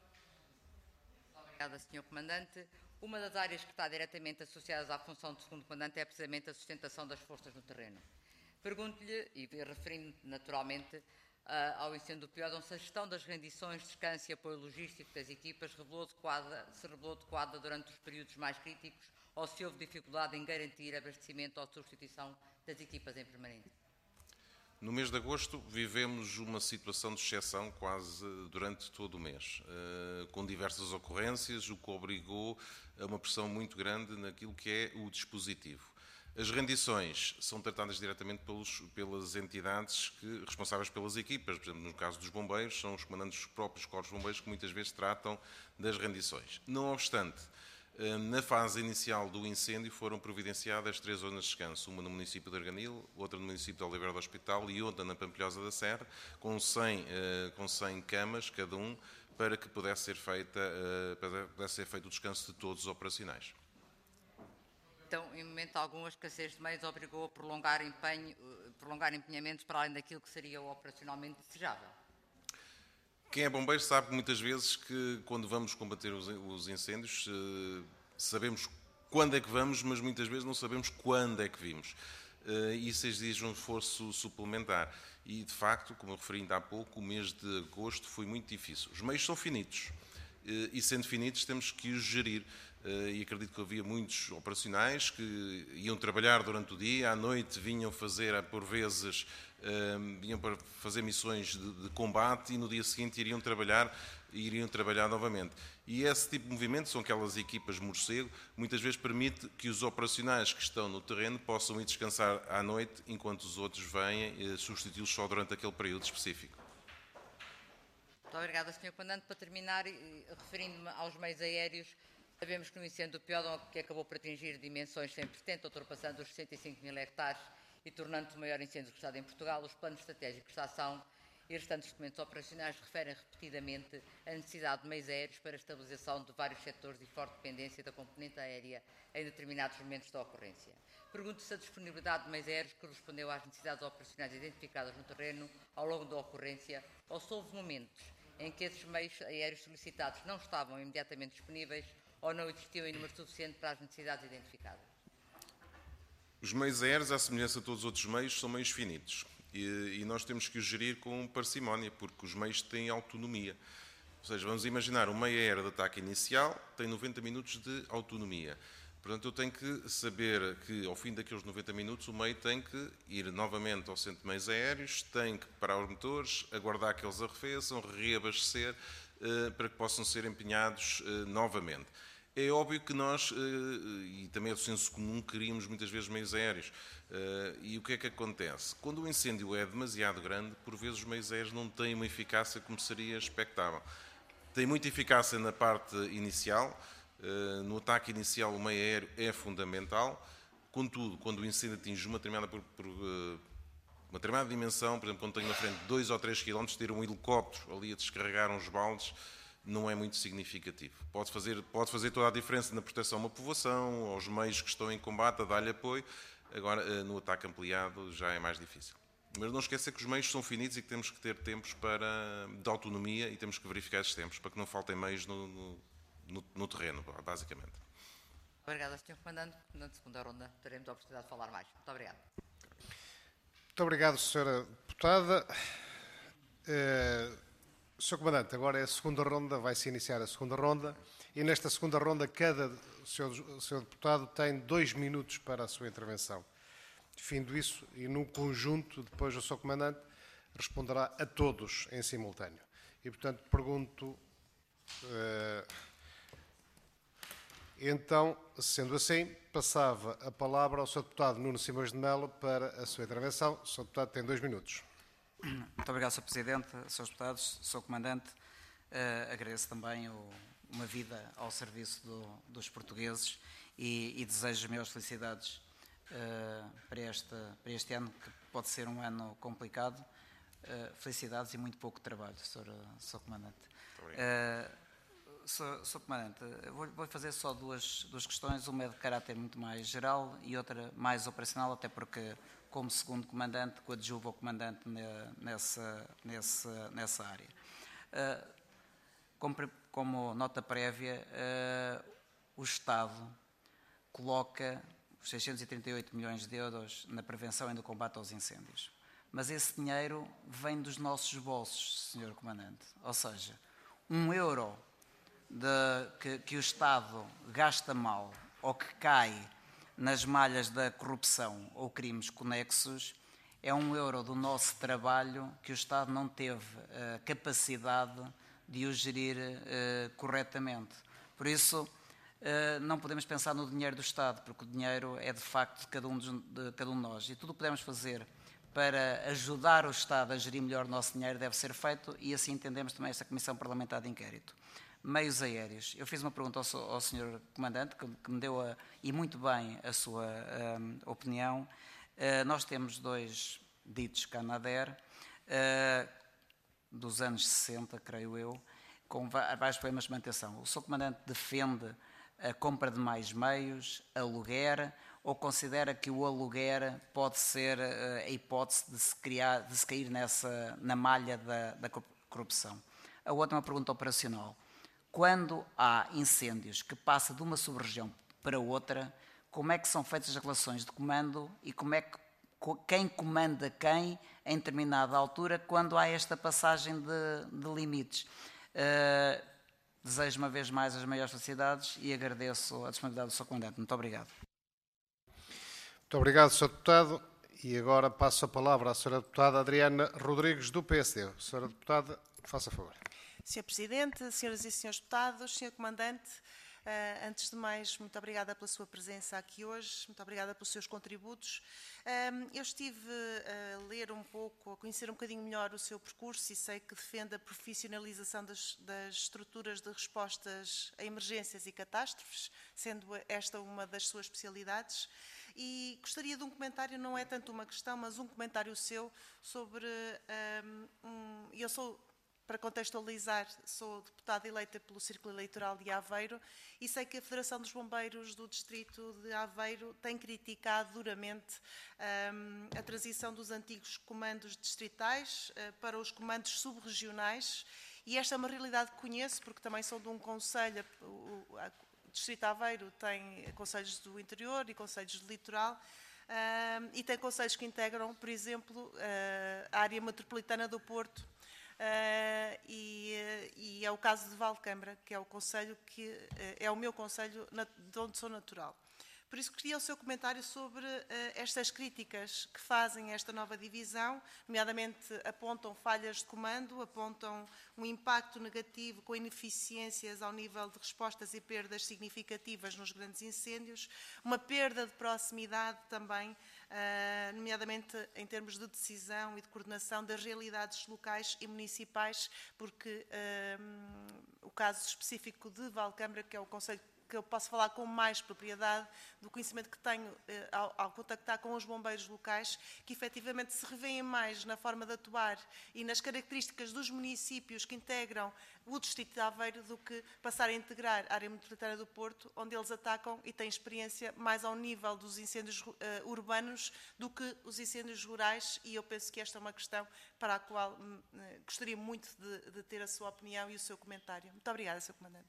Obrigada, senhor Comandante. Uma das áreas que está diretamente associadas à função do segundo Comandante é precisamente a sustentação das forças no terreno. Pergunto-lhe, e referindo naturalmente uh, ao incêndio do Piódão, se a gestão das rendições, descanso e apoio logístico das equipas revelou adequada, se revelou adequada durante os períodos mais críticos ou se houve dificuldade em garantir abastecimento ou substituição das equipas em permanente. No mês de agosto vivemos uma situação de exceção quase durante todo o mês, com diversas ocorrências, o que obrigou a uma pressão muito grande naquilo que é o dispositivo. As rendições são tratadas diretamente pelos, pelas entidades que, responsáveis pelas equipas. Por exemplo, no caso dos bombeiros, são os comandantes dos próprios corpos de bombeiros que muitas vezes tratam das rendições. Não obstante, na fase inicial do incêndio foram providenciadas três zonas de descanso, uma no município de Arganil, outra no município de Oliveira do Hospital e outra na Pampilhosa da Serra, com cem, com cem camas cada um, para que pudesse ser, feita, para que pudesse ser feito o descanso de todos os operacionais. Então, em momento algum, a escassez de meios obrigou a prolongar, empenho, prolongar empenhamentos para além daquilo que seria o operacionalmente desejável? Quem é bombeiro sabe muitas vezes que quando vamos combater os incêndios sabemos quando é que vamos, mas muitas vezes não sabemos quando é que vimos. E isso exige um esforço suplementar. E, de facto, como eu referi ainda há pouco, o mês de agosto foi muito difícil. Os meios são finitos. E, sendo finitos, temos que os gerir. E acredito que havia muitos operacionais que iam trabalhar durante o dia, à noite vinham fazer, por vezes, vinham para fazer missões de, de combate e no dia seguinte iriam trabalhar e iriam trabalhar novamente. E esse tipo de movimento, são aquelas equipas morcego, muitas vezes permite que os operacionais que estão no terreno possam ir descansar à noite, enquanto os outros vêm substituí-los só durante aquele período específico. Muito obrigada, senhor Comandante. Para terminar, referindo-me aos meios aéreos, sabemos que no incêndio do Piódão, que acabou por atingir dimensões sem precedente, ultrapassando os sessenta e cinco mil hectares e tornando-se o maior incêndio registrado em Portugal, os planos estratégicos de ação e restantes documentos operacionais referem repetidamente a necessidade de meios aéreos para a estabilização de vários setores e forte dependência da componente aérea em determinados momentos da ocorrência. Pergunto se a disponibilidade de meios aéreos correspondeu às necessidades operacionais identificadas no terreno ao longo da ocorrência ou se houve momentos em que esses meios aéreos solicitados não estavam imediatamente disponíveis ou não existiam em número suficiente para as necessidades identificadas. Os meios aéreos, à semelhança de todos os outros meios, são meios finitos. E, e nós temos que os gerir com parcimónia, porque os meios têm autonomia. Ou seja, vamos imaginar uma meia hora de ataque inicial tem noventa minutos de autonomia. Portanto, eu tenho que saber que, ao fim daqueles noventa minutos, o meio tem que ir novamente ao centro de meios aéreos, tem que parar os motores, aguardar que eles arrefeçam, reabastecer, eh, para que possam ser empenhados eh, novamente. É óbvio que nós, eh, e também é do senso comum, queríamos muitas vezes meios aéreos. Eh, e o que é que acontece? Quando o incêndio é demasiado grande, por vezes os meios aéreos não têm uma eficácia como seria expectável. Tem muita eficácia na parte inicial. Uh, no ataque inicial, o meio aéreo é fundamental. Contudo, quando o incêndio atinge uma determinada, por, por, uh, uma determinada dimensão, por exemplo, quando tenho na frente dois ou três quilómetros, ter um helicóptero ali a descarregar uns baldes não é muito significativo. Pode fazer, pode fazer toda a diferença na proteção a uma povoação, aos meios que estão em combate, a dar-lhe apoio. Agora, uh, no ataque ampliado, já é mais difícil. Mas não esquecer que os meios são finitos e que temos que ter tempos para, de autonomia e temos que verificar esses tempos para que não faltem meios no, no No, no terreno, basicamente. Obrigada, senhor Comandante. Na segunda ronda teremos a oportunidade de falar mais. Muito obrigado. Muito obrigado, senhora Deputada. Uh, senhor Comandante, agora é a segunda ronda, vai-se iniciar a segunda ronda e nesta segunda ronda cada senhor, senhor Deputado tem dois minutos para a sua intervenção. Findo isso, e no conjunto, depois o senhor Comandante responderá a todos em simultâneo. E, portanto, pergunto... Uh, Então, sendo assim, passava a palavra ao senhor Deputado Nuno Simões de Melo para a sua intervenção. O senhor Deputado tem dois minutos. Muito obrigado, senhor Presidente, senhores Deputados, senhor Comandante. Uh, agradeço também o, uma vida ao serviço do, dos portugueses e, e desejo as maiores felicidades uh, para, esta, para este ano, que pode ser um ano complicado. Uh, felicidades e muito pouco trabalho, senhor, senhor Comandante. Sr. Comandante, vou, vou fazer só duas, duas questões, uma é de caráter muito mais geral e outra mais operacional, até porque, como segundo comandante, coadjuvo ao comandante nessa, nessa, nessa área. Uh, como, como nota prévia, uh, o Estado coloca os seiscentos e trinta e oito milhões de euros na prevenção e no combate aos incêndios. Mas esse dinheiro vem dos nossos bolsos, senhor Comandante. Ou seja, um euro de, que, que o Estado gasta mal ou que cai nas malhas da corrupção ou crimes conexos é um euro do nosso trabalho que o Estado não teve uh, capacidade de o gerir uh, corretamente. Por isso, uh, não podemos pensar no dinheiro do Estado, porque o dinheiro é de facto de cada um de, de cada um de nós. E tudo o que podemos fazer para ajudar o Estado a gerir melhor o nosso dinheiro deve ser feito, e assim entendemos também esta Comissão Parlamentar de Inquérito. Meios aéreos. Eu fiz uma pergunta ao, ao senhor Comandante, que, que me deu, a, e muito bem, a sua um, opinião. Uh, nós temos dois ditos Canadair, uh, dos anos sessenta, creio eu, com vários problemas de manutenção. O senhor Comandante defende a compra de mais meios, aluguer, ou considera que o aluguer pode ser uh, a hipótese de se, criar, de se cair nessa, na malha da, da corrupção? A outra é uma pergunta operacional. Quando há incêndios que passam de uma sub-região para outra, como é que são feitas as relações de comando e como é que, quem comanda quem em determinada altura quando há esta passagem de, de limites? Uh, desejo uma vez mais as maiores felicidades e agradeço a disponibilidade do senhor Comandante. Muito obrigado. Muito obrigado, senhor Deputado. E agora passo a palavra à senhora Deputada Adriana Rodrigues, do P S D. senhora Deputada, faça favor. senhor Presidente, senhoras e senhores Deputados, senhor Comandante, uh, antes de mais, muito obrigada pela sua presença aqui hoje, muito obrigada pelos seus contributos. Um, eu estive a ler um pouco, a conhecer um bocadinho melhor o seu percurso e sei que defende a profissionalização das, das estruturas de respostas a emergências e catástrofes, sendo esta uma das suas especialidades. E gostaria de um comentário, não é tanto uma questão, mas um comentário seu sobre... Um, um, eu sou... Para contextualizar, sou deputada eleita pelo Círculo Eleitoral de Aveiro e sei que a Federação dos Bombeiros do Distrito de Aveiro tem criticado duramente um, a transição dos antigos comandos distritais uh, para os comandos subregionais, e esta é uma realidade que conheço porque também sou de um concelho. O, o, o Distrito de Aveiro tem concelhos do interior e concelhos do litoral. Um, e tem concelhos que integram, por exemplo, uh, a área metropolitana do Porto, Uh, e, e é o caso de Valcambra, que é o concelho que é o meu concelho de onde sou natural. Por isso queria o seu comentário sobre uh, estas críticas que fazem esta nova divisão, nomeadamente apontam falhas de comando, apontam um impacto negativo com ineficiências ao nível de respostas e perdas significativas nos grandes incêndios, uma perda de proximidade também, uh, nomeadamente em termos de decisão e de coordenação das realidades locais e municipais, porque uh, o caso específico de Valcambra, que é o concelho que eu posso falar com mais propriedade do conhecimento que tenho eh, ao, ao contactar com os bombeiros locais, que efetivamente se revêem mais na forma de atuar e nas características dos municípios que integram o distrito de Aveiro do que passar a integrar a área metropolitana do Porto, onde eles atacam e têm experiência mais ao nível dos incêndios uh, urbanos do que os incêndios rurais, e eu penso que esta é uma questão para a qual uh, gostaria muito de, de ter a sua opinião e o seu comentário. Muito obrigada, senhor Comandante.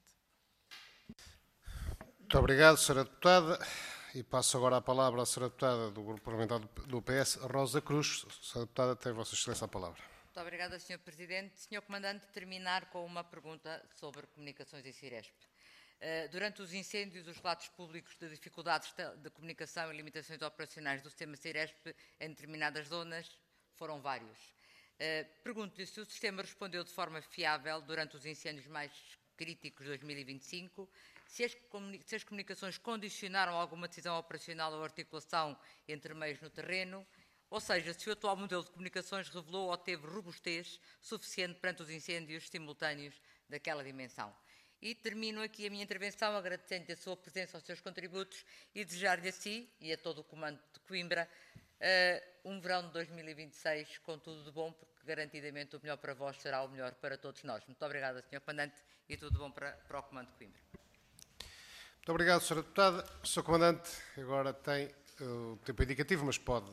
Muito obrigado, senhora Deputada. E passo agora a palavra à senhora Deputada do Grupo Parlamentar do P S, Rosa Cruz. senhora Deputada, tem Vossa Excelência a palavra. Muito obrigada, senhor Presidente. senhor Comandante, terminar com uma pergunta sobre comunicações e Ciresp. Durante os incêndios, os relatos públicos de dificuldades de comunicação e limitações operacionais do sistema Ciresp em determinadas zonas foram vários. Pergunto-lhe se o sistema respondeu de forma fiável durante os incêndios mais críticos de dois mil e vinte e cinco, se as, se as comunicações condicionaram alguma decisão operacional ou articulação entre meios no terreno, ou seja, se o atual modelo de comunicações revelou ou teve robustez suficiente perante os incêndios simultâneos daquela dimensão. E termino aqui a minha intervenção agradecendo a sua presença, aos seus contributos e desejar-lhe a si e a todo o comando de Coimbra uh, um verão de dois mil e vinte e seis com tudo de bom, porque garantidamente o melhor para vós será o melhor para todos nós. Muito obrigada, senhor Comandante, e tudo de bom para, para o comando de Coimbra. Muito obrigado, senhora Deputada. O senhor Comandante agora tem uh, o tempo indicativo, mas pode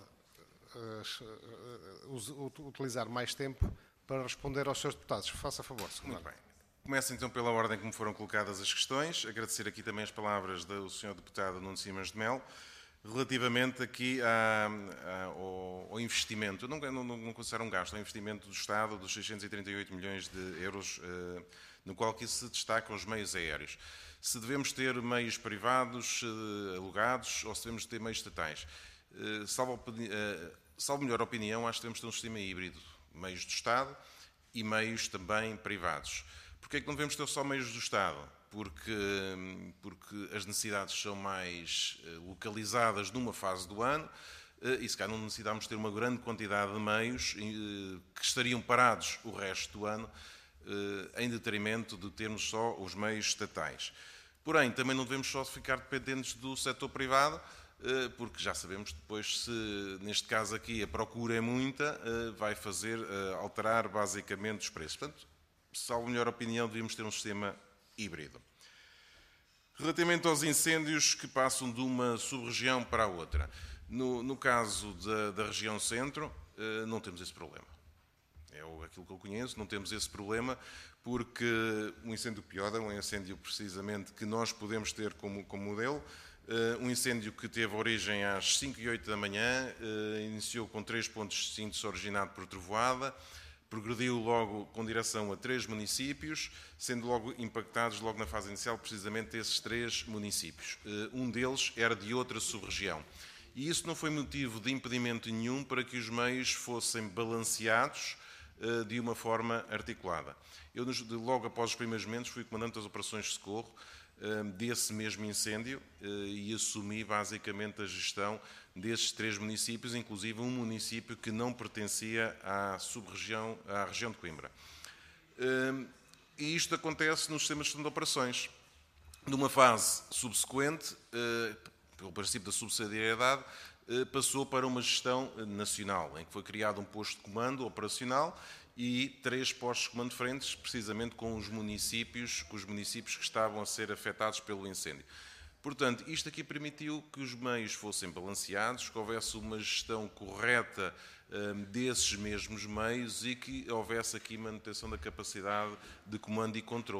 uh, uh, utilizar mais tempo para responder aos seus deputados. Faça favor, senhor Comandante. Muito bem. Começo então pela ordem como foram colocadas as questões. Agradecer aqui também as palavras do senhor Deputado Nuno Simões de Melo, relativamente aqui a, a, ao, ao investimento. Eu não, não, não considero um gasto, é um investimento do Estado dos seiscentos e trinta e oito milhões de euros, uh, no qual aqui se destacam os meios aéreos. Se devemos ter meios privados uh, alugados ou se devemos ter meios estatais. Uh, salvo, uh, salvo melhor opinião, acho que devemos ter um sistema híbrido, meios do Estado e meios também privados. Porquê é que não devemos ter só meios do Estado? Porque, porque as necessidades são mais localizadas numa fase do ano e se calhar não necessitamos ter uma grande quantidade de meios que estariam parados o resto do ano em detrimento de termos só os meios estatais. Porém, também não devemos só ficar dependentes do setor privado, porque já sabemos depois se, neste caso aqui, a procura é muita, vai fazer alterar basicamente os preços. Portanto, salvo melhor opinião, devíamos ter um sistema híbrido. Relativamente aos incêndios que passam de uma sub-região para a outra, no, no caso da, da região centro, não temos esse problema. É aquilo que eu conheço, não temos esse problema, porque um incêndio pior é um incêndio precisamente que nós podemos ter como, como modelo. Um incêndio que teve origem às cinco e oito da manhã, iniciou com três pontos distintos, originado por trovoada, progrediu logo com direção a três municípios, sendo logo impactados, logo na fase inicial, precisamente esses três municípios. Um deles era de outra sub-região. E isso não foi motivo de impedimento nenhum para que os meios fossem balanceados de uma forma articulada. Eu, logo após os primeiros momentos, fui comandante das operações de socorro desse mesmo incêndio e assumi basicamente a gestão desses três municípios, inclusive um município que não pertencia à sub-região, à região de Coimbra. E isto acontece no sistema de gestão de operações. Numa fase subsequente, pelo princípio da subsidiariedade, passou para uma gestão nacional, em que foi criado um posto de comando operacional e três postos de comando frentes, precisamente com os municípios, com os municípios que estavam a ser afetados pelo incêndio. Portanto, isto aqui permitiu que os meios fossem balanceados, que houvesse uma gestão correta um, desses mesmos meios e que houvesse aqui manutenção da capacidade de comando e controle.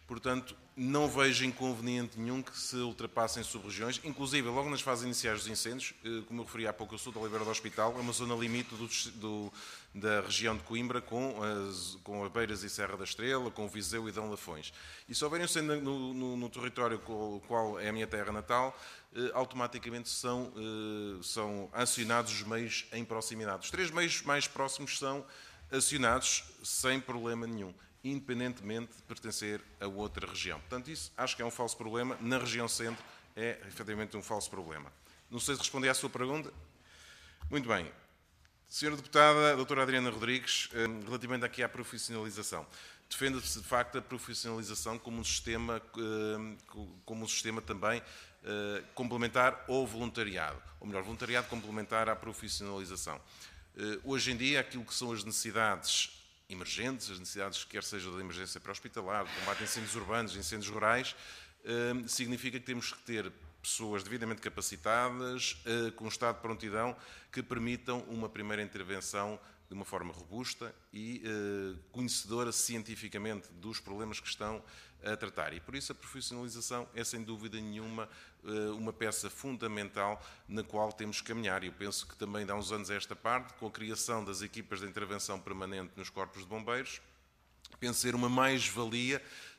Portanto, não vejo inconveniente nenhum que se ultrapassem sub-regiões, inclusive logo nas fases iniciais dos incêndios, como eu referi há pouco, eu sou da Oliveira do Hospital, é uma zona limite do, do, da região de Coimbra com as, com as Beiras e Serra da Estrela, com o Viseu e Dão Lafões. E se houverem incêndio no, no, no território qual, qual é a minha terra natal, eh, automaticamente são, eh, são acionados os meios em proximidade. Os três meios mais próximos são acionados sem problema nenhum, independentemente de pertencer a outra região. Portanto, isso acho que é um falso problema. Na região centro é, efetivamente, um falso problema. Não sei se respondi à sua pergunta. Muito bem. Senhora Deputada, doutora Adriana Rodrigues, relativamente aqui à profissionalização. Defende-se, de facto, a profissionalização como um sistema, como um sistema também complementar ao voluntariado. Ou melhor, voluntariado complementar à profissionalização. Hoje em dia, aquilo que são as necessidades emergentes, as necessidades, quer seja da emergência pré-hospitalar, de combate a incêndios urbanos, incêndios rurais, eh, significa que temos que ter pessoas devidamente capacitadas, eh, com um estado de prontidão, que permitam uma primeira intervenção de uma forma robusta e eh, conhecedora cientificamente dos problemas que estão a tratar. E por isso a profissionalização é, sem dúvida nenhuma, uma peça fundamental na qual temos que caminhar. E eu penso que também há uns anos a esta parte, com a criação das equipas de intervenção permanente nos corpos de bombeiros, penso ser uma mais-valia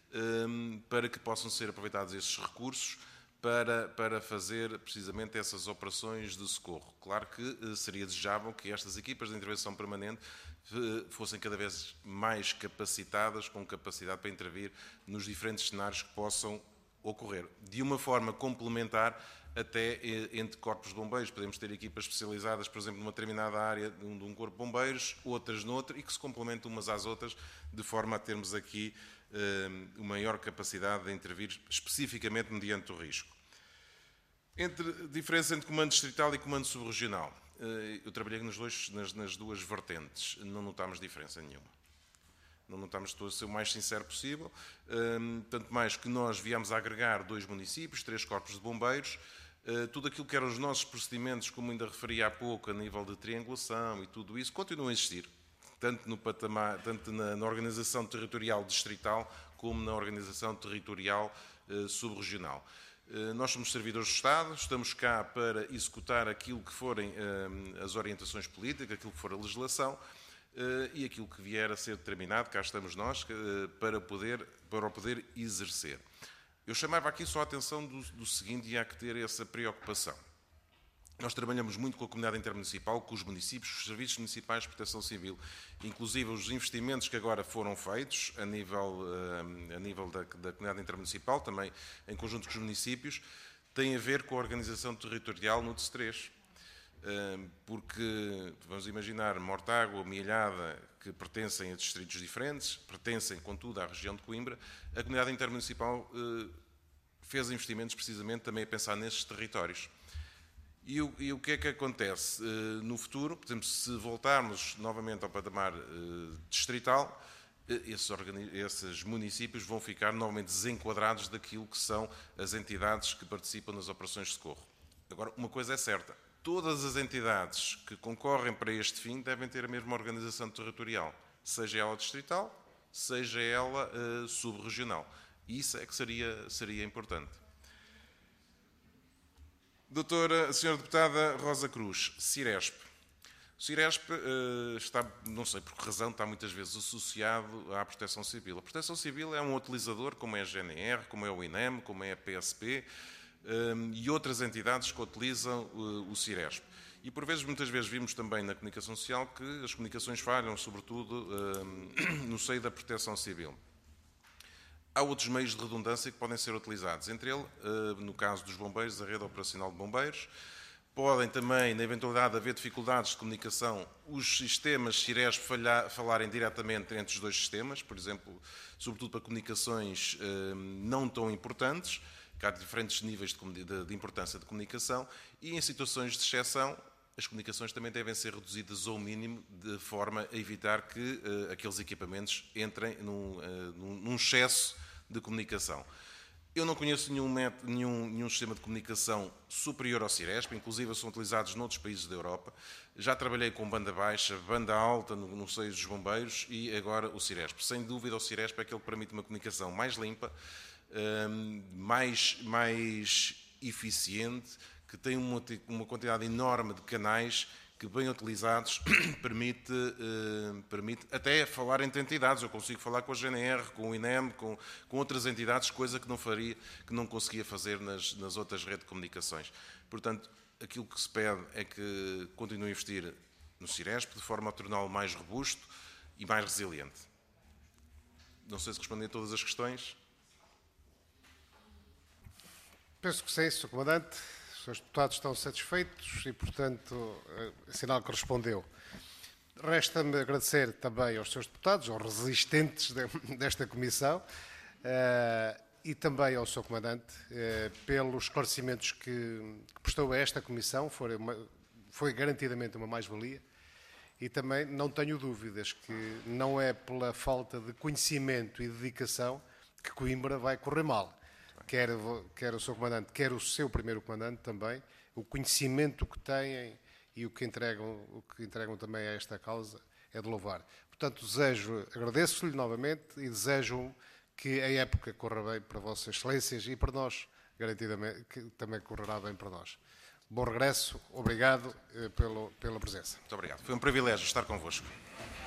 um, para que possam ser aproveitados esses recursos para, para fazer precisamente essas operações de socorro. Claro que uh, seria desejável que estas equipas de intervenção permanente uh, fossem cada vez mais capacitadas, com capacidade para intervir nos diferentes cenários que possam ocorrer. De uma forma complementar até entre corpos de bombeiros. Podemos ter equipas especializadas, por exemplo, numa determinada área de um, de um corpo de bombeiros, outras noutra, e que se complementam umas às outras, de forma a termos aqui eh, uma maior capacidade de intervir especificamente mediante o risco. Entre diferença entre comando distrital e comando subregional. Eh, eu trabalhei nos dois, nas, nas duas vertentes, não notámos diferença nenhuma. Não notamos, estou a ser o mais sincero possível, um, tanto mais que nós viemos a agregar dois municípios, três corpos de bombeiros, uh, tudo aquilo que eram os nossos procedimentos, como ainda referi há pouco, a nível de triangulação e tudo isso, continuam a existir, tanto, no patamar, tanto na, na organização territorial distrital, como na organização territorial uh, subregional. Uh, nós somos servidores do Estado, estamos cá para executar aquilo que forem uh, as orientações políticas, aquilo que for a legislação, Uh, e aquilo que vier a ser determinado, cá estamos nós, uh, para, poder, para o poder exercer. Eu chamava aqui só a atenção do, do seguinte, e há que ter essa preocupação. Nós trabalhamos muito com a comunidade intermunicipal, com os municípios, os serviços municipais de proteção civil, inclusive os investimentos que agora foram feitos a nível, uh, a nível da, da comunidade intermunicipal, também em conjunto com os municípios, têm a ver com a organização territorial no D S três. Porque, vamos imaginar, Mortágua ou Milhada, que pertencem a distritos diferentes, pertencem, contudo, à região de Coimbra, a comunidade intermunicipal fez investimentos precisamente também a pensar nesses territórios. E o, e o que é que acontece? No futuro, por exemplo, se voltarmos novamente ao patamar distrital, esses, esses municípios vão ficar novamente desenquadrados daquilo que são as entidades que participam nas operações de socorro. Agora, uma coisa é certa. Todas as entidades que concorrem para este fim devem ter a mesma organização territorial, seja ela distrital, seja ela uh, subregional. Isso é que seria, seria importante. Doutora, Senhora Deputada Rosa Cruz, Ciresp. O Ciresp uh, está, não sei por que razão, está muitas vezes associado à Proteção Civil. A Proteção Civil é um utilizador, como é a G N R, como é o INEM, como é a P S P, Um, e outras entidades que utilizam uh, o Ciresp. E por vezes, muitas vezes, vimos também na comunicação social que as comunicações falham, sobretudo um, no seio da proteção civil. Há outros meios de redundância que podem ser utilizados, entre eles, uh, no caso dos bombeiros, a rede operacional de bombeiros. Podem também, na eventualidade de haver dificuldades de comunicação, os sistemas Ciresp falhar, falarem diretamente entre os dois sistemas, por exemplo, sobretudo para comunicações uh, não tão importantes, que há diferentes níveis de, de, de importância de comunicação, e em situações de exceção, as comunicações também devem ser reduzidas ao mínimo, de forma a evitar que uh, aqueles equipamentos entrem num, uh, num excesso de comunicação. Eu não conheço nenhum, método, nenhum, nenhum sistema de comunicação superior ao Ciresp, inclusive são utilizados noutros países da Europa. Já trabalhei com banda baixa, banda alta no, no seio dos bombeiros e agora o Ciresp. Sem dúvida o Ciresp é aquele que permite uma comunicação mais limpa, mais, mais eficiente, que tem uma, uma quantidade enorme de canais que, bem utilizados, permite, eh, permite até falar entre entidades. Eu consigo falar com a G N R, com o I N E M, com, com outras entidades, coisa que não faria, que não conseguia fazer nas, nas outras redes de comunicações. Portanto, aquilo que se pede é que continue a investir no Ciresp de forma a torná-lo mais robusto e mais resiliente. Não sei se respondi a todas as questões. Penso que sim, senhor Comandante. Os senhores deputados estão satisfeitos e, portanto, é sinal que respondeu. Resta-me agradecer também aos senhores deputados, aos resistentes de, desta comissão, uh, e também ao senhor Comandante, uh, pelos esclarecimentos que, que prestou a esta comissão. Foi, uma, foi garantidamente uma mais-valia. E também não tenho dúvidas que não é pela falta de conhecimento e dedicação que Coimbra vai correr mal. Quer, quer o seu comandante, quer o seu primeiro comandante também, o conhecimento que têm e o que entregam, o que entregam também a esta causa é de louvar. Portanto, desejo, agradeço-lhe novamente e desejo que a época corra bem para Vossas Excelências e para nós, garantidamente, que também correrá bem para nós. Bom regresso, obrigado eh, pelo, pela presença. Muito obrigado. Foi um privilégio estar convosco.